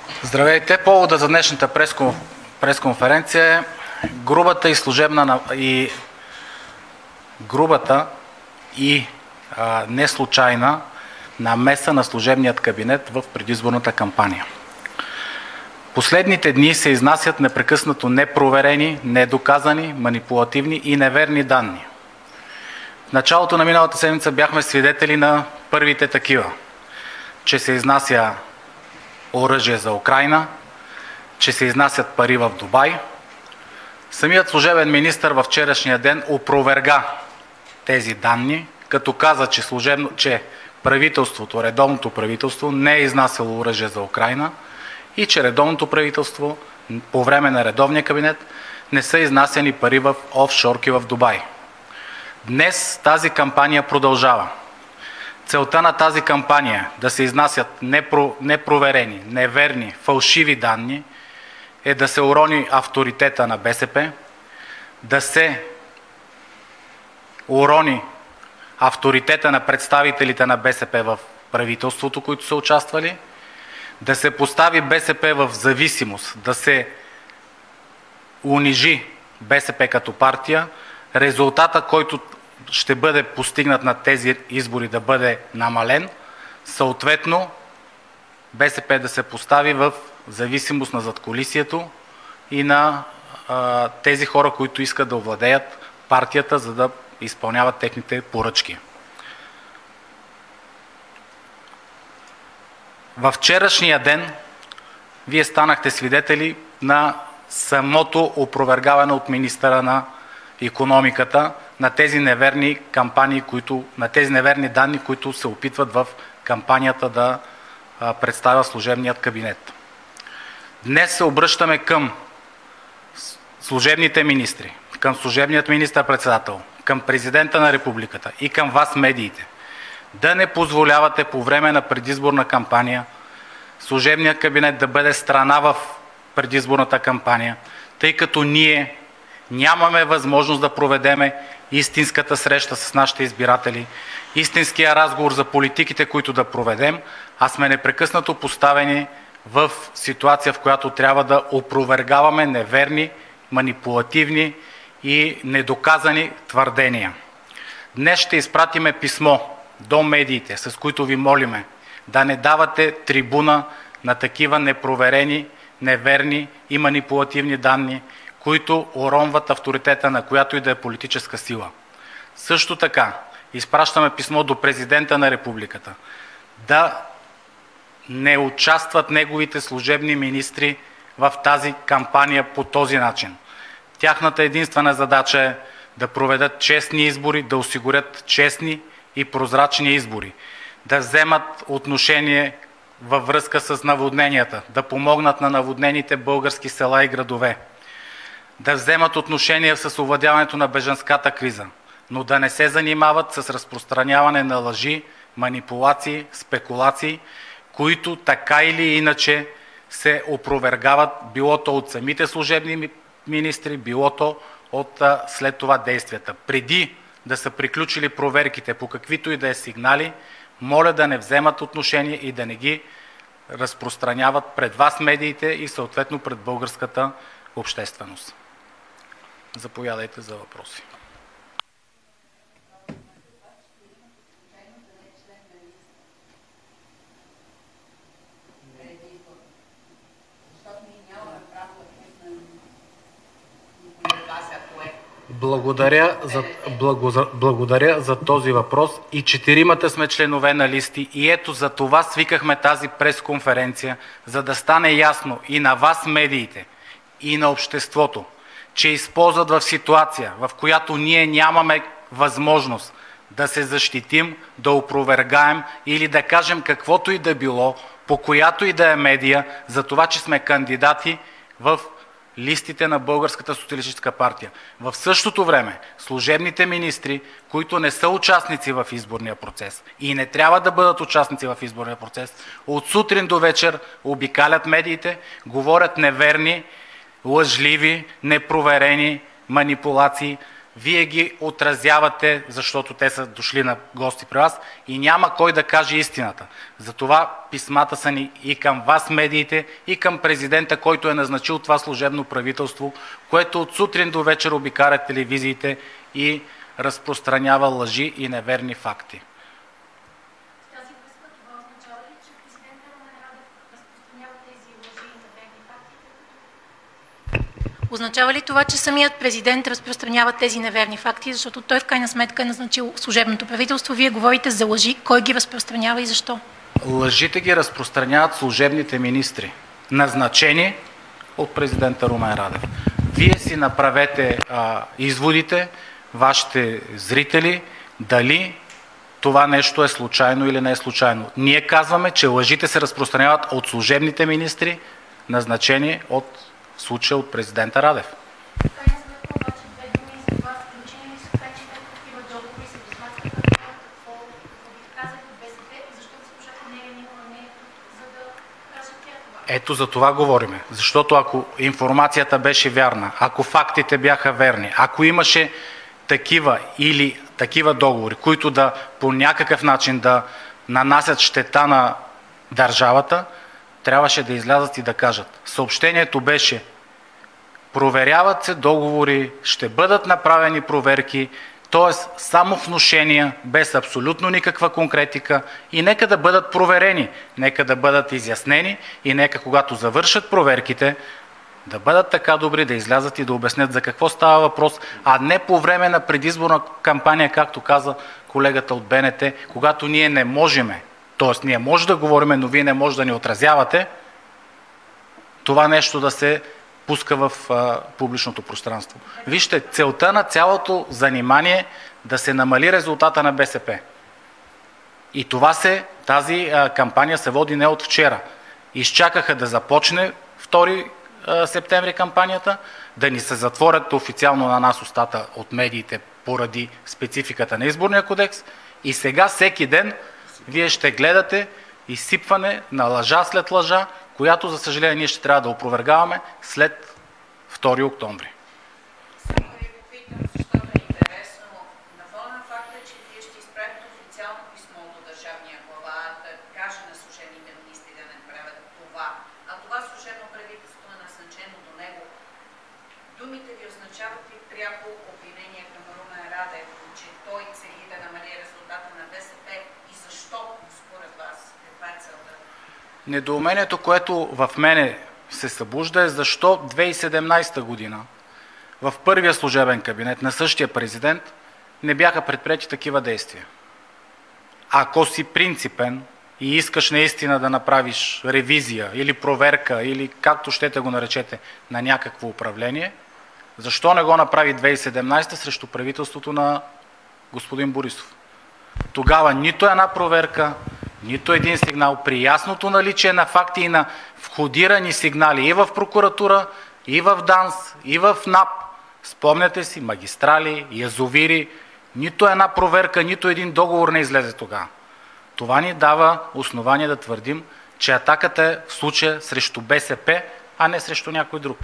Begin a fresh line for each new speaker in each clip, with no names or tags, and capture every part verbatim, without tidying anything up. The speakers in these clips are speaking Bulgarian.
Здравейте! Повода за днешната пресконференция е грубата и служебна и грубата и а, неслучайна намеса на служебният кабинет в предизборната кампания. Последните дни се изнасят непрекъснато непроверени, недоказани, манипулативни и неверни данни. В началото на миналата седмица бяхме свидетели на първите такива, че се изнася оръжие за Украйна, че се изнасят пари в Дубай. Самият служебен министър във вчерашния ден опроверга тези данни, като каза, че, служебно, че правителството, редовното правителство не е изнасяло оръжие за Украйна и че редовното правителство по време на редовния кабинет не са изнасяни пари в офшорки в Дубай. Днес тази кампания продължава. Целта на тази кампания да се изнасят непро, непроверени, неверни, фалшиви данни е да се урони авторитета на БСП, да се урони авторитета на представителите на БСП в правителството, които са участвали, да се постави БСП в зависимост, да се унижи БСП като партия, резултата, който ще бъде постигнат на тези избори, да бъде намален, съответно БСП да се постави в зависимост на задкулисието и на а, тези хора, които искат да овладеят партията, за да изпълняват техните поръчки. Във вчерашния ден вие станахте свидетели на самото опровергаване от министъра на икономиката на тези неверни кампании, които, на тези неверни данни, които се опитват в кампанията да а, представя служебният кабинет. Днес се обръщаме към служебните министри, към служебният министър-председател, към президента на републиката и към вас, медиите, да не позволявате по време на предизборна кампания служебният кабинет да бъде страна в предизборната кампания, тъй като ние нямаме възможност да проведеме истинската среща с нашите избиратели, истинския разговор за политиките, които да проведем, а сме непрекъснато поставени в ситуация, в която трябва да опровергаваме неверни, манипулативни и недоказани твърдения. Днес ще изпратиме писмо до медиите, с които ви молиме да не давате трибуна на такива непроверени, неверни и манипулативни данни, които уронват авторитета на която и да е политическа сила. Също така изпращаме писмо до президента на републиката да не участват неговите служебни министри в тази кампания по този начин. Тяхната единствена задача е да проведат честни избори, да осигурят честни и прозрачни избори, да вземат отношение във връзка с наводненията, да помогнат на наводнените български села и градове, да вземат отношение с овладяването на бежанската криза, но да не се занимават с разпространяване на лъжи, манипулации, спекулации, които така или иначе се опровергават било то от самите служебни министри, било то от след това действията. Преди да са приключили проверките по каквито и да е сигнали, моля да не вземат отношение и да не ги разпространяват пред вас, медиите, и съответно пред българската общественост. Заповядайте за въпроси. Благодаря за, благо, благодаря за този въпрос. И четиримата сме членове на листи и ето за това свикахме тази пресконференция, за да стане ясно и на вас, медиите, и на обществото, че използват в ситуация, в която ние нямаме възможност да се защитим, да опровергаем или да кажем каквото и да било, по която и да е медия, за това, че сме кандидати в листите на Българската социалистическа партия. В същото време служебните министри, които не са участници в изборния процес и не трябва да бъдат участници в изборния процес, от сутрин до вечер обикалят медиите, говорят неверни, лъжливи, непроверени манипулации, Вие ги отразявате, защото те са дошли на гости при вас и няма кой да каже истината. Затова писмата са ни и към вас, медиите, и към президента, който е назначил това служебно правителство, което от сутрин до вечер обикаля телевизиите и разпространява лъжи и неверни факти.
Означава ли това, че самият президент разпространява тези неверни факти, защото той в крайна сметка е назначил служебното правителство? Вие говорите за лъжи. Кой ги разпространява и защо?
Лъжите ги разпространяват служебните министри, назначени от президента Румен Радев. Вие си направете а, изводите, вашите зрители, дали това нещо е случайно или не е случайно. Ние казваме, че лъжите се разпространяват от служебните министри, назначени от в случая от президента Радев. Ето за това говорим. Защото ако информацията беше вярна, ако фактите бяха верни, ако имаше такива или такива договори, които да по някакъв начин да нанасят щета на държавата, трябваше да излязат и да кажат. Съобщението беше: проверяват се договори, ще бъдат направени проверки, т.е. само внушения, без абсолютно никаква конкретика, и нека да бъдат проверени, нека да бъдат изяснени и нека когато завършат проверките, да бъдат така добри да излязат и да обяснят за какво става въпрос, а не по време на предизборна кампания, както каза колегата от Б Н Т, когато ние не можем, т.е. ние може да говорим, но вие не може да ни отразявате, това нещо да се пуска в а, публичното пространство. Вижте, целта на цялото занимание да се намали резултата на Б С П. И това се, тази а, кампания се води не от вчера. Изчакаха да започне втори септември кампанията, да ни се затворят официално на нас устата от медиите поради спецификата на Изборния кодекс и сега всеки ден вие ще гледате изсипване на лъжа след лъжа, която, за съжаление, ние ще трябва да опровергаваме след втори октомври.
Само да ви попитам, защото е интересно, на фона на факта, че вие ще изпратите официално писмо до държавния глава, да каже на служебните министри да не правят това, а това служебно правителство е назначено до него, думите ви означават ли пряко обвинение към Румен Радев, че той цели да намали резултата на Б С П и защо според вас? Каква е целта?
Недоумението, което в мене се събужда, е защо две хиляди и седемнадесета година в първия служебен кабинет на същия президент не бяха предприети такива действия. Ако си принципен и искаш наистина да направиш ревизия или проверка, или както щете го наречете, на някакво управление, защо не го направи две хиляди и седемнадесета срещу правителството на господин Борисов? Тогава нито една проверка, нито един сигнал, при ясното наличие на факти и на входирани сигнали и в прокуратура, и в ДАНС, и в НАП. Спомняте си, магистрали, язовири, нито една проверка, нито един договор не излезе тогава. Това ни дава основание да твърдим, че атаката е в случая срещу Б С П, а не срещу някой друг.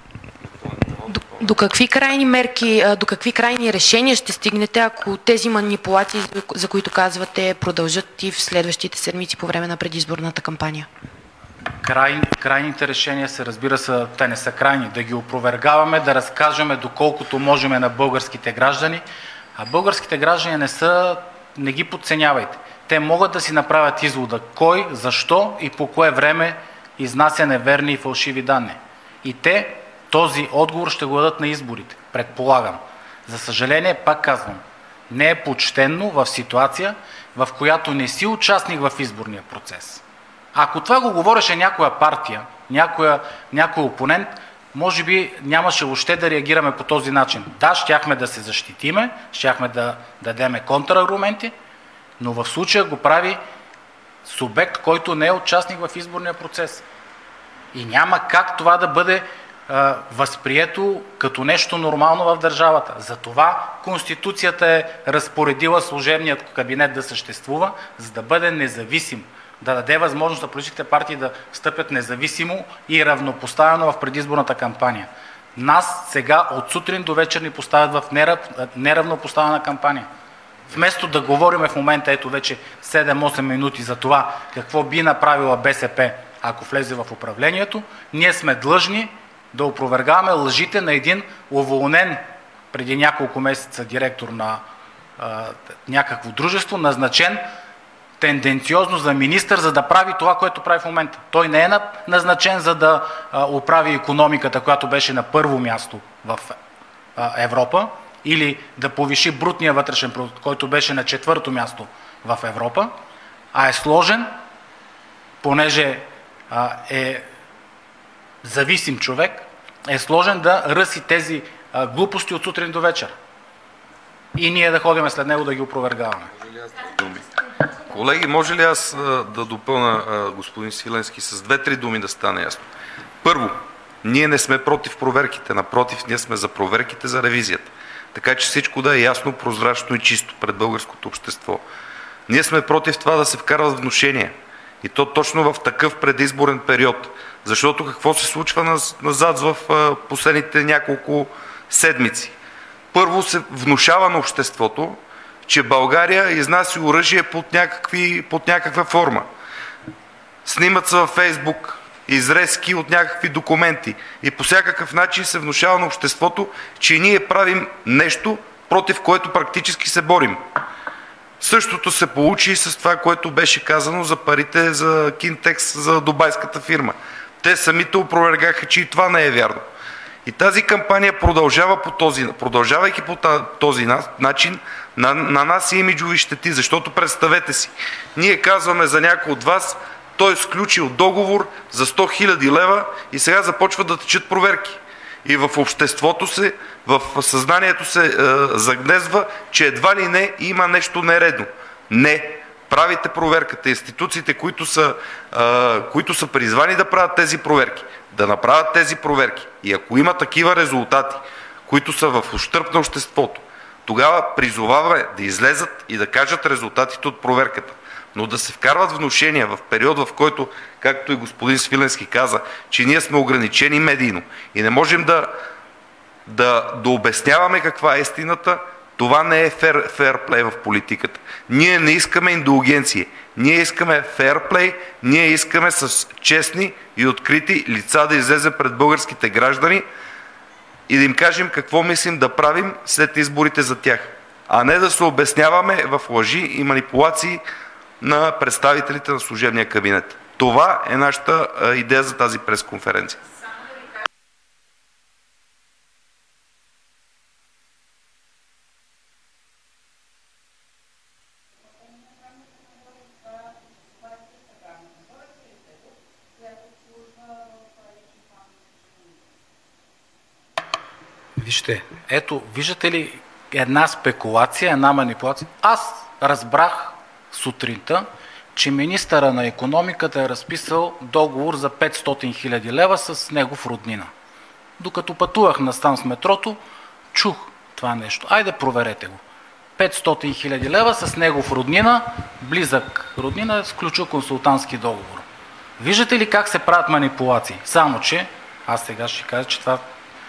До, до какви крайни мерки, до какви крайни решения ще стигнете, ако тези манипулации, за които казвате, продължат и в следващите седмици по време на предизборната кампания?
Край, крайните решения се, разбира се, те не са крайни. Да ги опровергаваме, да разкажем доколкото можем на българските граждани, а българските граждани не са, не ги подценявайте. Те могат да си направят извода кой, защо и по кое време изнася неверни и фалшиви данни. И те този отговор ще го дадат на изборите, предполагам. За съжаление, пак казвам, не е почтенно в ситуация, в която не си участник в изборния процес. Ако това го говореше някоя партия, някоя, някой опонент, може би нямаше въобще да реагираме по този начин. Да, щяхме да се защитиме, щяхме да дадеме контраргументи, но в случая го прави субект, който не е участник в изборния процес. И няма как това да бъде а, възприето като нещо нормално в държавата. Затова Конституцията е разпоредила служебният кабинет да съществува, за да бъде независим, да даде възможност на политическите партии да стъпят независимо и равнопоставено в предизборната кампания. Нас сега от сутрин до вечер ни поставят в неравнопоставена кампания. Вместо да говорим в момента, ето вече седем-осем минути за това какво би направила БСП, ако влезе в управлението, ние сме длъжни да опровергаваме лъжите на един уволнен преди няколко месеца директор на а, някакво дружество, назначен тенденциозно за министър, за да прави това, което прави в момента. Той не е назначен за да а, оправи икономиката, която беше на първо място в а, Европа, или да повиши брутния вътрешен продукт, който беше на четвърто място в Европа, а е сложен, понеже а, е зависим човек, е сложен да ръси тези а, глупости от сутрин до вечер. И ние да ходим след него да ги опровергаваме.
Колеги, може ли аз да допълна господин Свиленски с две-три думи да стане ясно? Първо, ние не сме против проверките, напротив, ние сме за проверките, за ревизията. Така че всичко да е ясно, прозрачно и чисто пред българското общество. Ние сме против това да се вкарват внушения. И то точно в такъв предизборен период. Защото какво се случва назад в последните няколко седмици? Първо се внушава на обществото, че България изнася оръжие под, някакви, под някаква форма. Снимат се във Фейсбук изрезки от някакви документи и по всякакъв начин се внушава на обществото, че ние правим нещо, против което практически се борим. Същото се получи и с това, което беше казано за парите за Кинтекс, за дубайската фирма. Те самите опровергаха, че и това не е вярно. И тази кампания продължава по този, продължавайки по този начин, на, на нас и имиджови щети, защото представете си, ние казваме за някой от вас, той е сключил договор за сто хиляди лева и сега започва да течат проверки. И в обществото се, в съзнанието се е, загнезва, че едва ли не има нещо нередно. Не. Правите проверката. Институциите, които са, е, които са призвани да правят тези проверки, да направят тези проверки. И ако има такива резултати, които са в ущърб на обществото, тогава призоваваме да излезат и да кажат резултатите от проверката. Но да се вкарват внушения в период, в който, както и господин Свиленски каза, че ние сме ограничени медийно и не можем да, да, да обясняваме каква е истината, това не е фер, ферплей в политиката. Ние не искаме индулгенция. Ние искаме ферплей, ние искаме с честни и открити лица да излезе пред българските граждани и да им кажем какво мислим да правим след изборите за тях. А не да се обясняваме в лъжи и манипулации на представителите на служебния кабинет. Това е нашата идея за тази пресконференция.
Вижте, ето, виждате ли една спекулация, една манипулация? Аз разбрах сутринта, че министъра на икономиката е разписал договор за петстотин хиляди лева с негов роднина. Докато пътувах настам с метрото, чух това нещо. Айде, проверете го. петстотин хиляди лева с негов роднина, близък роднина, е сключил консултантски договор. Виждате ли как се правят манипулации? Само, че аз сега ще кажа, че това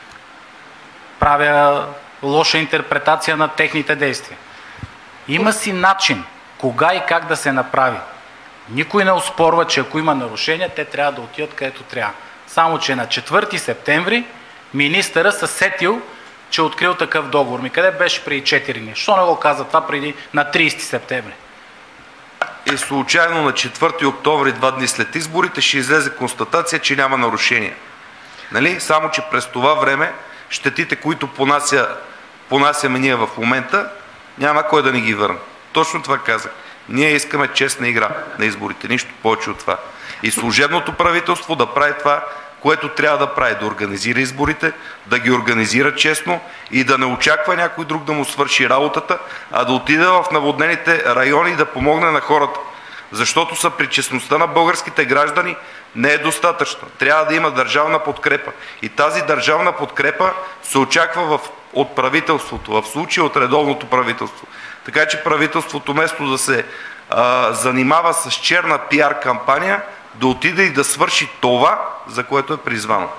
правя лоша интерпретация на техните действия. Има си начин кога и как да се направи. Никой не оспорва, че ако има нарушения, те трябва да отидат където трябва. Само, че на четвърти септември министъра се сетил, че е открил такъв договор. Ми къде беше преди четири дни? Що не го каза това преди на трийсети септември?
И случайно на четвърти октомври, два дни след изборите, ще излезе констатация, че няма нарушения. Нали? Само, че през това време щетите, които понася, понасяме ние в момента, няма кой да ни ги върне. Точно това казах. Ние искаме честна игра на изборите, нищо повече от това. И служебното правителство да прави това, което трябва да прави, да организира изборите, да ги организира честно и да не очаква някой друг да му свърши работата, а да отиде в наводнените райони и да помогне на хората. Защото съпричастността на българските граждани не е достатъчна. Трябва да има държавна подкрепа. И тази държавна подкрепа се очаква в, от правителството, в случая от редовното правителство. Така че правителството, вместо да се а, занимава с черна пиар кампания, да отиде и да свърши това, за което е призвано.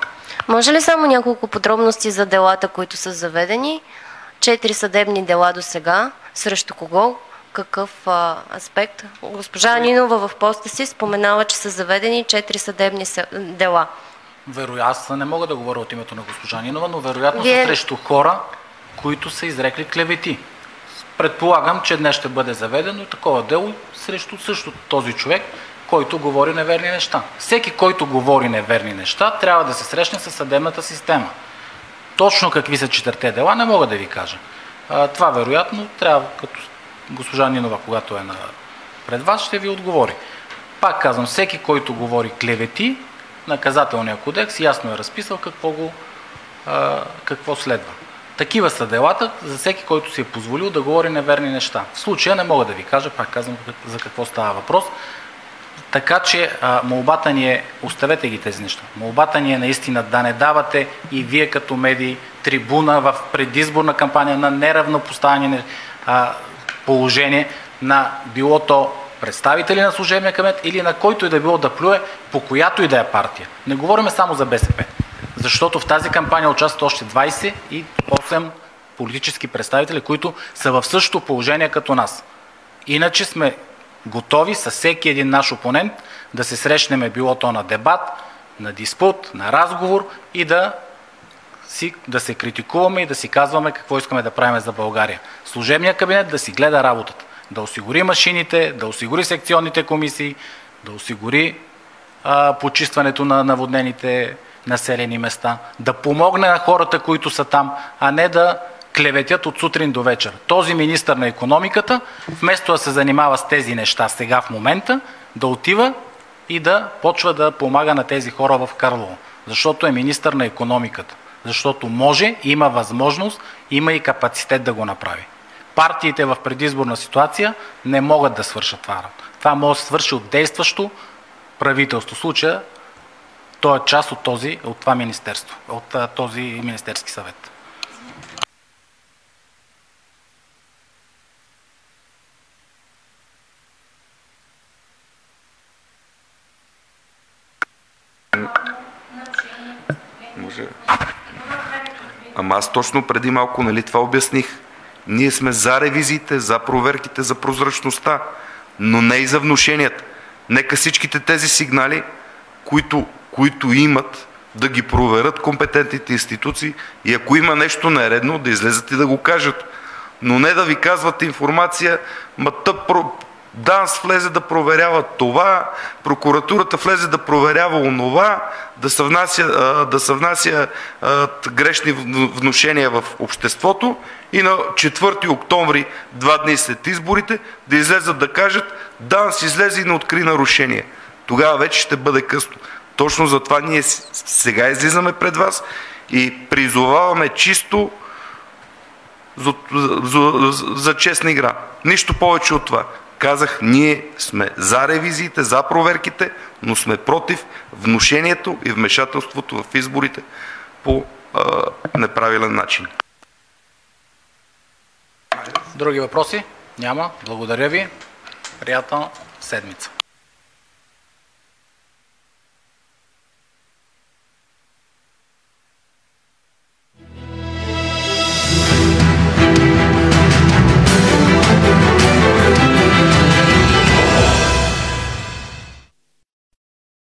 Може ли само няколко подробности за делата, които са заведени? Четири съдебни дела до сега. Срещу кого? Какъв а, аспект? Госпожа Нинова в поста си споменава, че са заведени четири съдебни дела.
Вероятно, аз не мога да говоря от името на госпожа Нинова, но вероятно
Вие...
са срещу хора, които са изрекли клевети. Предполагам, че днес ще бъде заведено такова дело срещу също този човек, който говори неверни неща. Всеки, който говори неверни неща, трябва да се срещне с съдебната система. Точно какви са четирите дела, не мога да ви кажа. А, това вероятно трябва, като госпожа Нинова, когато е на... пред вас, ще ви отговори. Пак казвам, всеки, който говори клевети, наказателния кодекс ясно е разписал какво, го, а, какво следва. Такива са делата за всеки, който си е позволил да говори неверни неща. В случая не мога да ви кажа, пак казвам за какво става въпрос. Така че а, молбата ни е, оставете ги тези неща, молбата ни е наистина да не давате и вие като медии трибуна в предизборна кампания на неравнопоставени а, положение на било то представители на служебния кабинет или на който и да било да плюе по която и да е партия. Не говорим само за БСП, защото в тази кампания участват още двайсет и осем политически представители, които са в същото положение като нас. Иначе сме готови с всеки един наш опонент да се срещнем било то на дебат, на диспут, на разговор и да, си, да се критикуваме и да си казваме какво искаме да правим за България. Служебният кабинет да си гледа работата, да осигури машините, да осигури секционните комисии, да осигури а, почистването на наводнените населени места, да помогне на хората, които са там, а не да клеветят от сутрин до вечер. Този министър на икономиката, вместо да се занимава с тези неща сега в момента, да отива и да почва да помага на тези хора в Карлово. Защото е министър на икономиката. Защото може, има възможност, има и капацитет да го направи. Партиите в предизборна ситуация не могат да свършат това. Това може да се свърши от действащо правителство. В случая, то е част от, този, от това министерство, от този министерски съвет.
Може. Ама аз точно преди малко, нали, това обясних. Ние сме за ревизиите, за проверките, за прозрачността, но не и за внушенията. Нека всичките тези сигнали, които, които имат, да ги проверят компетентните институции и ако има нещо нередно, да излезат и да го кажат. Но не да ви казват информация, ма тъп, ДАНС влезе да проверява това, прокуратурата влезе да проверява онова, да се внася, да се внася грешни внушения в обществото и на четвърти октомври, два дни след изборите, да излезат да кажат ДАНС излезе и не откри нарушение. Тогава вече ще бъде късно. Точно затова ние сега излизаме пред вас и призоваваме чисто за, за, за, за честна игра. Нищо повече от това. Казах, ние сме за ревизиите, за проверките, но сме против внушението и вмешателството в изборите по а, неправилен начин.
Други въпроси? Няма. Благодаря ви. Приятна седмица.